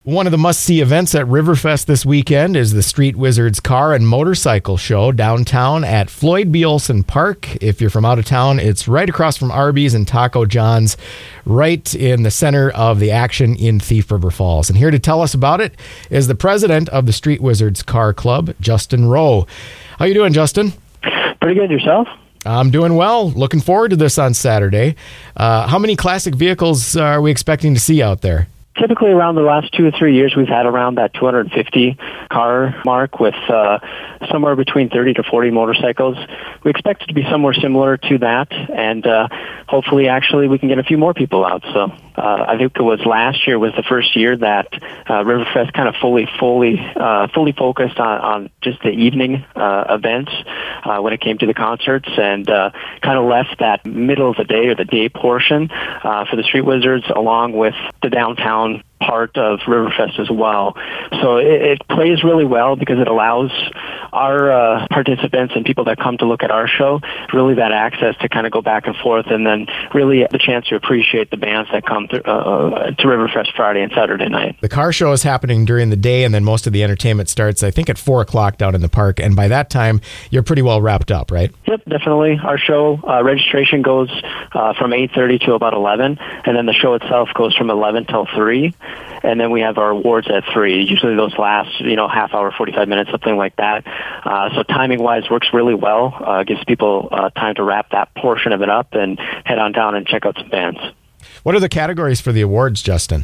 One of the must-see events at Riverfest this weekend is the Street Wizards Car and Motorcycle Show downtown at Floyd B. Olson Park. If you're from out of town, it's right across from Arby's and Taco John's, right in the center of the action in Thief River Falls. And here to tell us about it is the president of the Street Wizards Car Club, Justin Rowe. How you doing, Justin? Pretty good. Yourself? I'm doing well. Looking forward to this on Saturday. How many classic vehicles are we expecting to see out there? Typically around the last 2 or 3 years, we've had around that 250 car mark with somewhere between 30 to 40 motorcycles. We expect it to be somewhere similar to that, and hopefully, actually, we can get a few more people out. So I think it was last year was the first year that Riverfest kind of fully focused on just the evening events when it came to the concerts, and kind of left that middle of the day or the day portion for the Street Wizards along with the downtown part of Riverfest as well. So it plays really well because it allows our participants and people that come to look at our show really that access to kind of go back and forth, and then really the chance to appreciate the bands that come to Riverfest Friday and Saturday night. The car show is happening during the day, and then most of the entertainment starts, I think, at 4 o'clock down in the park, and by that time, you're pretty well wrapped up, right? Yep, definitely. Our show registration goes from 8:30 to about 11, and then the show itself goes from 11 till 3. And then we have our awards at 3. Usually those last, half hour, 45 minutes, something like that. So timing-wise works really well. Gives people time to wrap that portion of it up and head on down and check out some bands. What are the categories for the awards, Justin?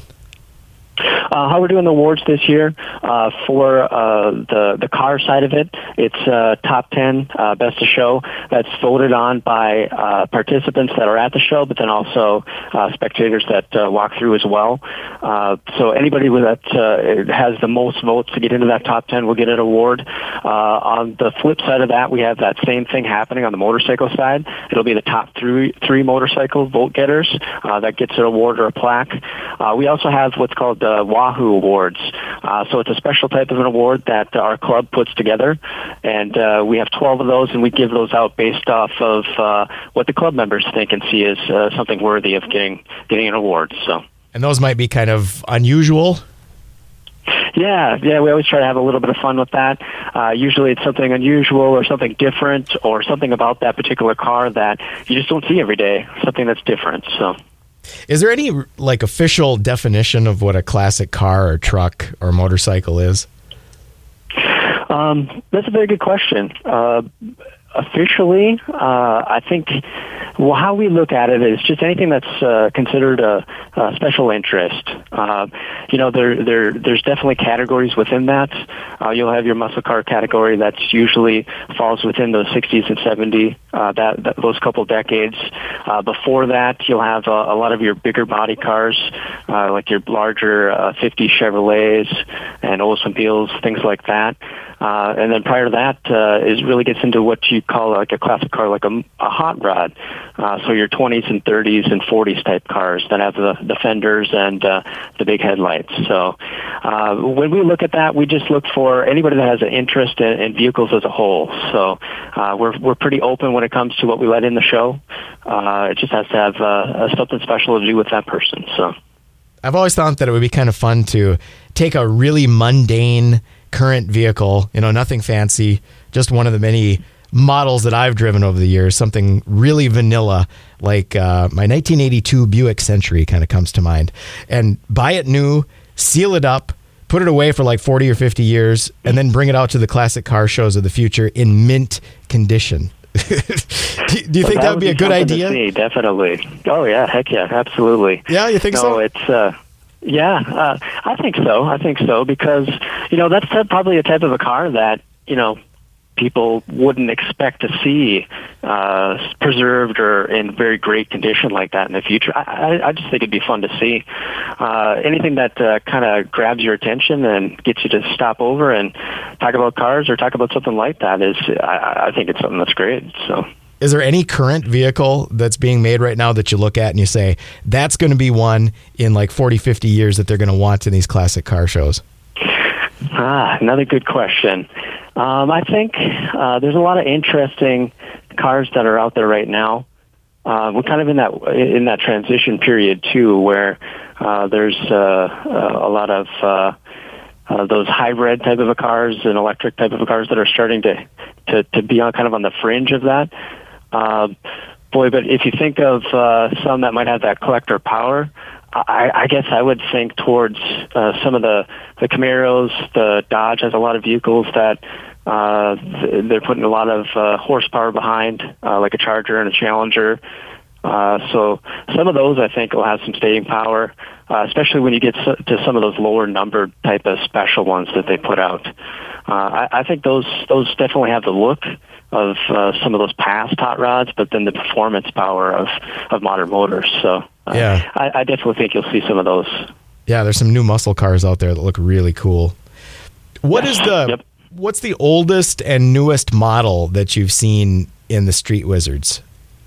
How we're doing the awards this year for the car side of it, it's top 10 best of show. That's voted on by participants that are at the show, but then also spectators that walk through as well. So anybody that has the most votes to get into that top 10 will get an award. On the flip side of that, we have that same thing happening on the motorcycle side. It'll be the top three motorcycle vote getters that gets an award or a plaque. We also have what's called Wahoo Awards. So it's a special type of an award that our club puts together, and we have 12 of those, and we give those out based off of what the club members think and see as something worthy of getting an award. So, and those might be kind of unusual. Yeah, we always try to have a little bit of fun with that. Usually it's something unusual or something different or something about that particular car that you just don't see every day, something that's different. So. Is there any official definition of what a classic car or truck or motorcycle is? That's a very good question. Officially, I think how we look at it is just anything that's considered a special interest. There's definitely categories within that. You'll have your muscle car category that's usually falls within those 60s and 70s, those couple decades. Before that, you'll have a lot of your bigger body cars, like your larger 50 Chevrolets and Oldsmobiles, things like that. And then prior to that, it really gets into what you call like a classic car, like a hot rod. So your 20s and 30s and 40s type cars that have the fenders and the big headlights. So when we look at that, we just look for anybody that has an interest in vehicles as a whole. So we're pretty open when it comes to what we let in the show. It just has to have something special to do with that person. So I've always thought that it would be kind of fun to take a really mundane current vehicle, nothing fancy, just one of the many models that I've driven over the years, something really vanilla, like my 1982 Buick Century kind of comes to mind, and buy it new, seal it up, put it away for like 40 or 50 years, and then bring it out to the classic car shows of the future in mint condition. Do you think that would be a good idea? See, definitely. Oh, yeah. Heck yeah. Absolutely. Yeah, you think so? No, it's... Yeah, I think so because, that's probably a type of a car that, people wouldn't expect to see preserved or in very great condition like that in the future. I just think it'd be fun to see. Anything that kind of grabs your attention and gets you to stop over and talk about cars or talk about something like that I think it's something that's great, so... Is there any current vehicle that's being made right now that you look at and you say, that's going to be one in like 40, 50 years that they're going to want in these classic car shows? Another good question. I think there's a lot of interesting cars that are out there right now. we're kind of in that transition period too, where there's a lot of those hybrid type of cars and electric type of cars that are starting to be on kind of on the fringe of that. But if you think of some that might have that collector power, I guess I would think towards some of the Camaros. The Dodge has a lot of vehicles that they're putting a lot of horsepower behind, like a Charger and a Challenger. So some of those I think will have some staying power, especially when you get to some of those lower numbered type of special ones that they put out. I think those definitely have the look of some of those past hot rods, but then the performance power of modern motors. So yeah, I definitely think you'll see some of those. Yeah, there's some new muscle cars out there that look really cool. What's the oldest and newest model that you've seen in the Street Wizards?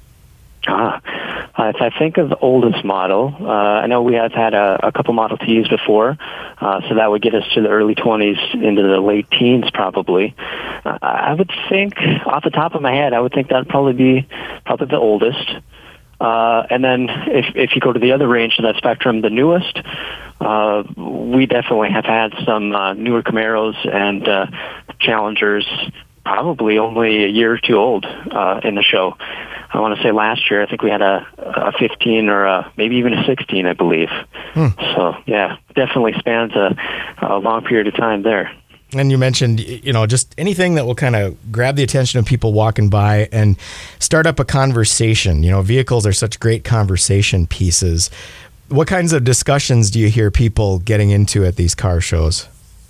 If I think of the oldest model, I know we have had a couple Model Ts before, so that would get us to the early 20s into the late teens probably. I would think, off the top of my head, I would think that would probably be the oldest. And then if you go to the other range of that spectrum, the newest, we definitely have had some newer Camaros and Challengers, probably only a year or two old in the show. I want to say last year, I think we had a 15 or maybe even a 16, I believe. So, yeah, definitely spans a long period of time there. And you mentioned, just anything that will kind of grab the attention of people walking by and start up a conversation. Vehicles are such great conversation pieces. What kinds of discussions do you hear people getting into at these car shows?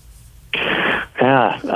Yeah,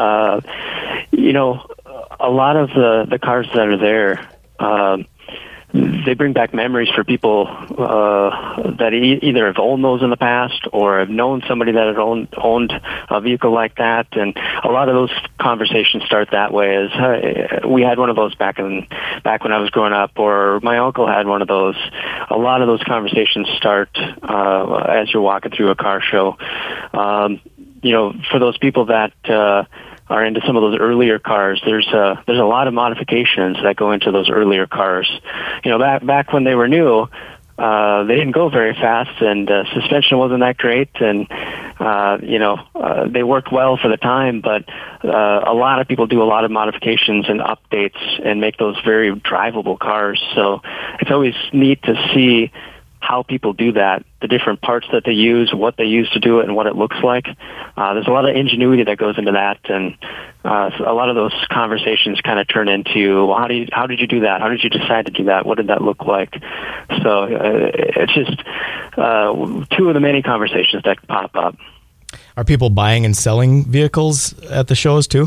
a lot of the cars that are there, they bring back memories for people that either have owned those in the past or have known somebody that had owned a vehicle like that. And a lot of those conversations start that way. As we had one of those back when I was growing up, or my uncle had one of those. A lot of those conversations start as you're walking through a car show. For those people that are into some of those earlier cars, there's a lot of modifications that go into those earlier cars. Back when they were new, they didn't go very fast, and suspension wasn't that great, and they worked well for the time. But a lot of people do a lot of modifications and updates and make those very drivable cars. So it's always neat to see how people do that, the different parts that they use, what they use to do it, and what it looks like. There's a lot of ingenuity that goes into that, and a lot of those conversations kind of turn into, well, how did you do that? How did you decide to do that? What did that look like? So it's just two of the many conversations that pop up. Are people buying and selling vehicles at the shows too?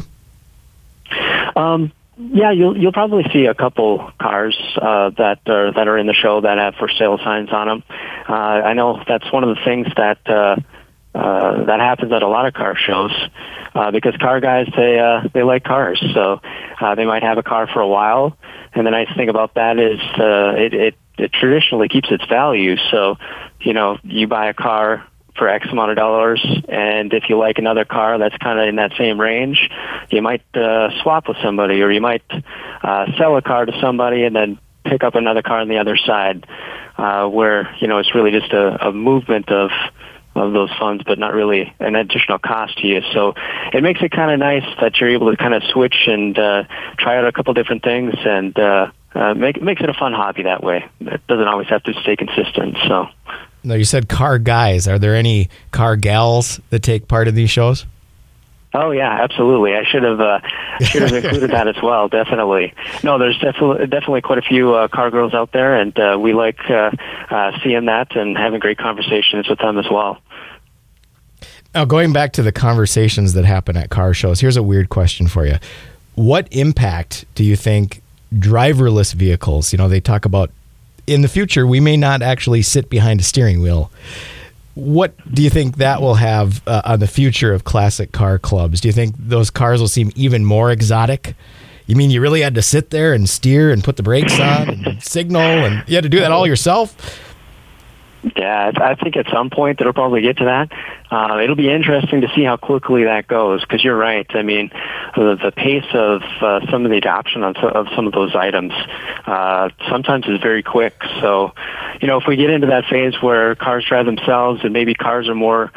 Yeah, you'll probably see a couple cars that are in the show that have for sale signs on them. I know that's one of the things that happens at a lot of car shows because car guys they like cars, so they might have a car for a while. And the nice thing about that is it traditionally keeps its value. So you buy a car for X amount of dollars, and if you like another car that's kind of in that same range, you might swap with somebody, or you might sell a car to somebody and then pick up another car on the other side, where it's really just a movement of those funds, but not really an additional cost to you. So it makes it kind of nice that you're able to kind of switch and try out a couple different things, and makes it a fun hobby that way. It doesn't always have to stay consistent. So. No, you said car guys. Are there any car gals that take part in these shows? Oh yeah, absolutely. I should have included that as well. Definitely. No, there's definitely quite a few car girls out there, and we like seeing that and having great conversations with them as well. Now, going back to the conversations that happen at car shows, here's a weird question for you. What impact do you think driverless vehicles? They talk about, in the future, we may not actually sit behind a steering wheel. What do you think that will have on the future of classic car clubs? Do you think those cars will seem even more exotic? You mean you really had to sit there and steer and put the brakes on and signal, and you had to do that all yourself? Yeah, I think at some point it'll probably get to that. It'll be interesting to see how quickly that goes, because you're right. I mean, the pace of some of the adoption of some of those items sometimes is very quick. So, if we get into that phase where cars drive themselves and maybe cars are more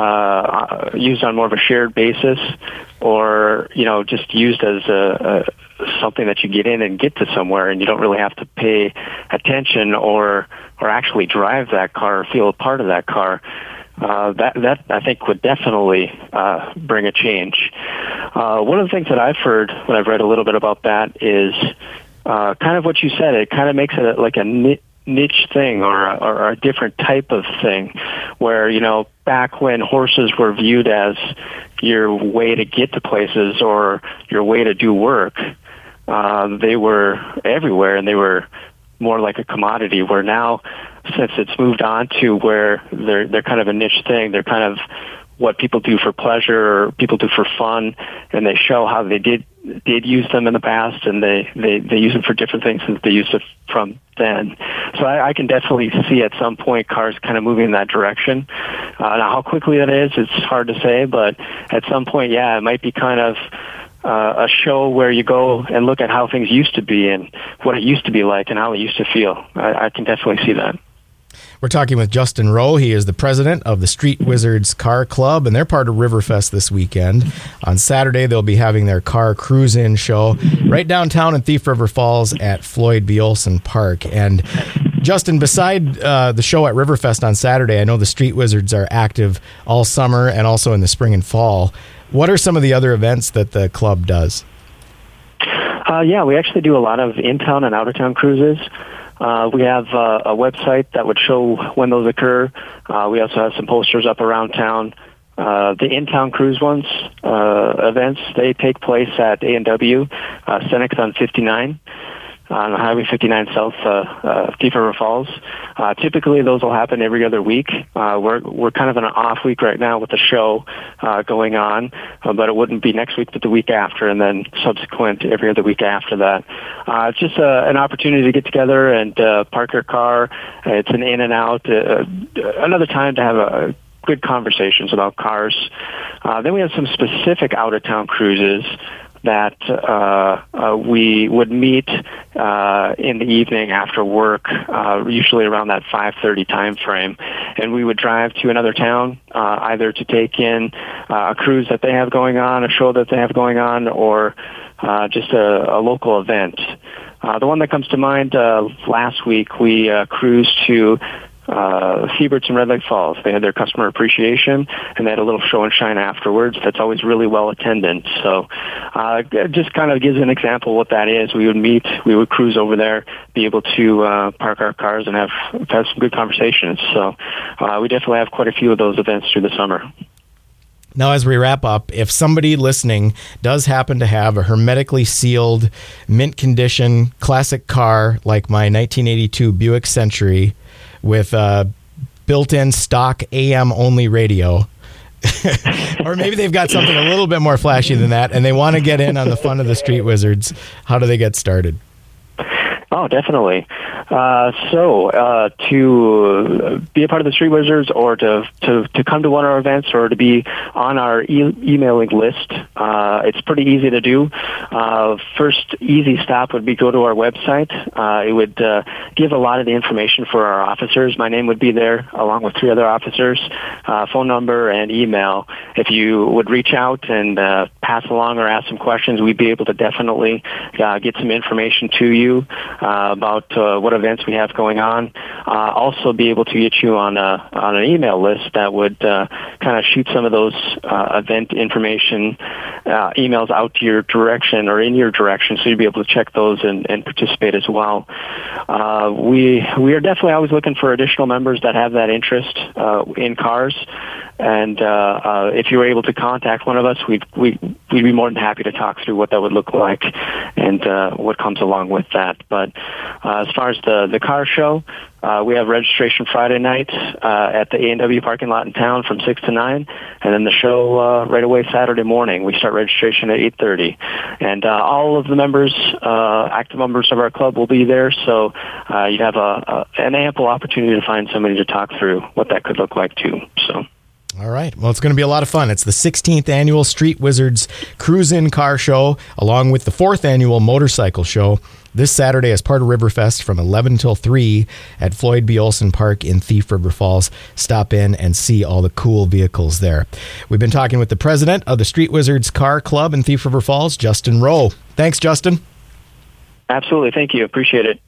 used on more of a shared basis, or just used as something that you get in and get to somewhere, and you don't really have to pay attention or actually drive that car or feel a part of that car. That I think would definitely bring a change. One of the things that I've heard when I've read a little bit about that is kind of what you said. It kind of makes it like a niche thing or a different type of thing, where back when horses were viewed as your way to get to places or your way to do work, they were everywhere, and they were more like a commodity, where now, since it's moved on to where they're kind of a niche thing, they're kind of what people do for pleasure or people do for fun, and they show how they did use them in the past, and they use them for different things since they used it from then. So I can definitely see at some point cars kind of moving in that direction. Now, how quickly that is, it's hard to say, but at some point, yeah, it might be kind of a show where you go and look at how things used to be and what it used to be like and how it used to feel. I can definitely see that. We're talking with Justin Rowe. He is the president of the Street Wizards Car Club, and they're part of Riverfest this weekend. On Saturday, they'll be having their car cruise-in show right downtown in Thief River Falls at Floyd B. Olson Park. And Justin, beside the show at Riverfest on Saturday, I know the Street Wizards are active all summer and also in the spring and fall. What are some of the other events that the club does? Yeah, we actually do a lot of in-town and out-of-town cruises. We have a website that would show when those occur. We also have some posters up around town. The in-town cruise ones, events, they take place at A&W, Senex on 59, on Highway 59 South, Thief River Falls. Typically, those will happen every other week. We're kind of in an off week right now with the show going on, but it wouldn't be next week, but the week after, and then subsequent every other week after that. It's just an opportunity to get together and park your car. It's an in and out, another time to have good conversations about cars. Then we have some specific out-of-town cruises that we would meet in the evening after work, usually around that 5:30 time frame, and we would drive to another town, either to take in a cruise that they have going on, a show that they have going on, or just a local event. The one that comes to mind, last week we cruised to Seaberts and Red Lake Falls. They had their customer appreciation, and they had a little show and shine afterwards. That's always really well attended. So it just kind of gives an example of what that is. We would cruise over there, be able to park our cars and have some good conversations. So we definitely have quite a few of those events through the summer. Now, as we wrap up, if somebody listening does happen to have a hermetically sealed, mint condition, classic car like my 1982 Buick Century with a built-in stock AM-only radio, or maybe they've got something a little bit more flashy than that, and they want to get in on the fun of the Street Wizards, how do they get started? Oh, definitely. To be a part of the Street Wizards, or to come to one of our events, or to be on our emailing list, it's pretty easy to do. First easy stop would be go to our website. It would give a lot of the information for our officers. My name would be there along with 3 other officers, phone number and email. If you would reach out and pass along or ask some questions, we'd be able to definitely get some information to you about what events we have going on. Also be able to get you on an email list that would kind of shoot some of those event information emails out to your direction or in your direction, so you'd be able to check those and participate as well. We are definitely always looking for additional members that have that interest in cars. And if you were able to contact one of us, we'd be more than happy to talk through what that would look like and what comes along with that. But as far as the car show. We have registration Friday night at the A&W parking lot in town from 6 to 9, and then the show right away Saturday morning. We start registration at 8:30. And all of the members, active members of our club will be there, so you have an ample opportunity to find somebody to talk through what that could look like too. So. All right. Well, it's going to be a lot of fun. It's the 16th annual Street Wizards Cruise-In Car Show, along with the 4th annual Motorcycle Show, this Saturday as part of Riverfest from 11 till 3 at Floyd B. Olson Park in Thief River Falls. Stop in and see all the cool vehicles there. We've been talking with the president of the Street Wizards Car Club in Thief River Falls, Justin Rowe. Thanks, Justin. Absolutely. Thank you. Appreciate it.